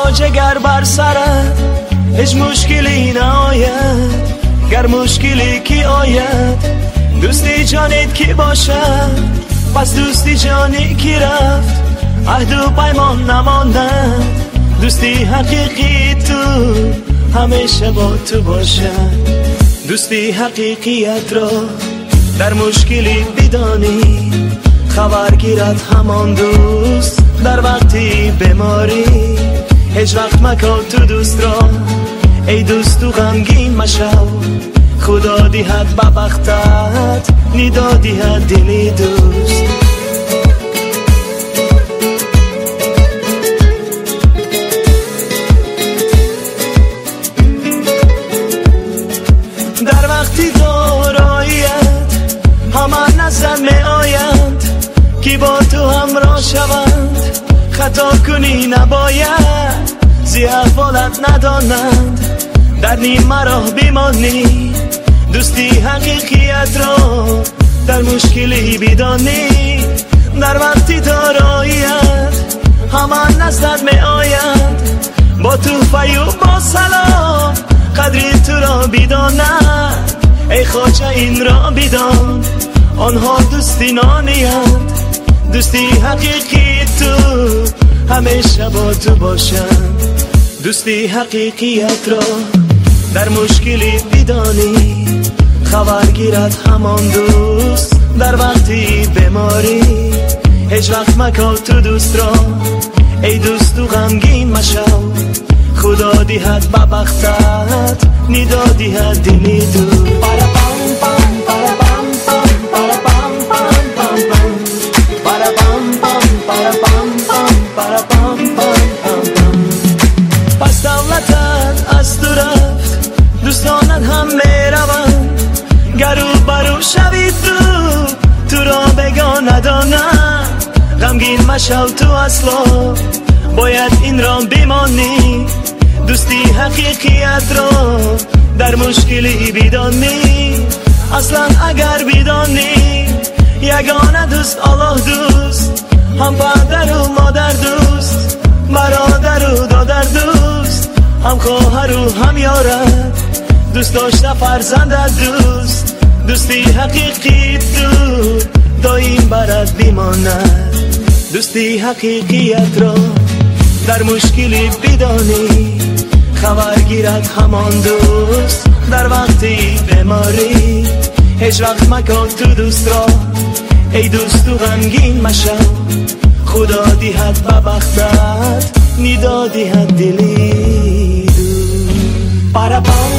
تاج گر بر سرت هیچ مشکلی نآید، گر مشکلی کی آید دوستی جانت کی باشد، پس دوستی جانی کی رفت عهد و پیمان نماندن، دوستی حقیقی تو همیشه با تو باشد. دوستی حقیقیت را در مشکلی بدانی، خبر گیرد همان دوست در وقتی بیماری. هیچ وقت مکن تو دوست را ای دوست تو غمگین مشو، خدا دیهد به بختت ندا دیهد دلی دوست. در وقتی داراییت همه نظر می آیند که با تو همراه شوند، خطا کنی نباید زی احوالت ندانند، در نیم راه بیمانی دوستی حقیقیت را در مشکلی بدانی. در وقتی داراییت همه نزدت می آیند، با تو فیو با سلام قدری تو را بدانند. ای خواجه این را بدان آنها دوستی نانیند، دوستی حقیقی تو همیشه با تو باشند. دوستی حقیقیت را در مشکلی بدانی، خبر گیرد همان دوست در وقتی بیماری. هیچ وقت مکن تو دوست را ای دوست تو غمگین مشو، خدا دیهد به بختت ندا دیهد دلی دو. پس دولتت از تو رفت دوستانت هم می روند، گرو برو شوی تو را بگاه ندانند. غمگین مشو تو اصلا باید این را بمانی، دوستی حقیقیت را در مشکلی بدانی. اصلا اگر بدانی یگانه دوست الله دوست، هم پدر و مادر دوست، برادر و دادر دوست، هم خواهر و هم یارت دوست داشته فرزندت دوست. دوستی حقیقی تو دایم برات بماند، دوستی حقیقیت را در مشکلی بدانی، خبر گیرد همان دوست در وقتی بیماری. هیچ وقت مکن تو دوست را ای دوست تو غمگین مشو، خدا دیهد به بختت ندا دیهد دلی دو.